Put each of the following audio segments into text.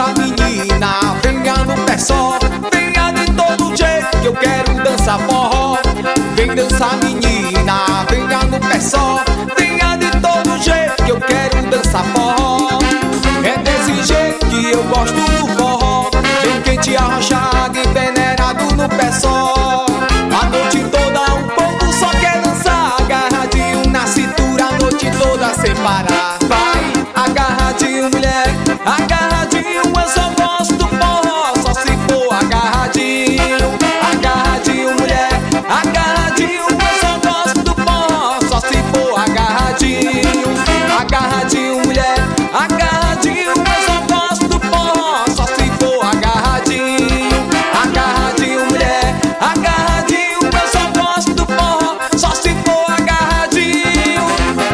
dançar menina, venha no pé só, venha de todo jeito que eu quero dançar forró. Vem dançar menina, venha no pé só, venha de todo jeito que eu quero dançar forró. É desse jeito que eu gosto do forró, bem quente, arrochado e peneirado no pé só. A noite toda o povo só quer dançar, agarradinho na cintura a noite toda sem parar. Vai, agarradinho mulher, agarradinho, eu só gosto do forró, só se for agarradinho. Agarradinho mulher, agarradinho, eu só gosto do forró, só se for agarradinho. Agarradinho mulher, agarradinho, eu só gosto do forró, só se for agarradinho. Agarradinho mulher, agarradinho, eu só gosto do forró, só se for agarradinho.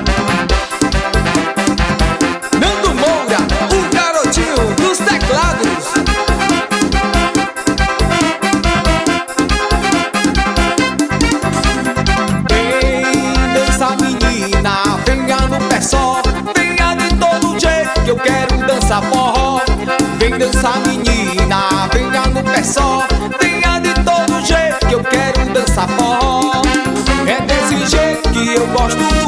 Nando Moura, o garotinho dos teclados. Vem dançar menina, venha no pé só, venha de todo jeito que eu quero dançar forró. Vem dançar menina, venha no pé só, venha de todo jeito que eu quero dançar forró. É desse jeito que eu gosto do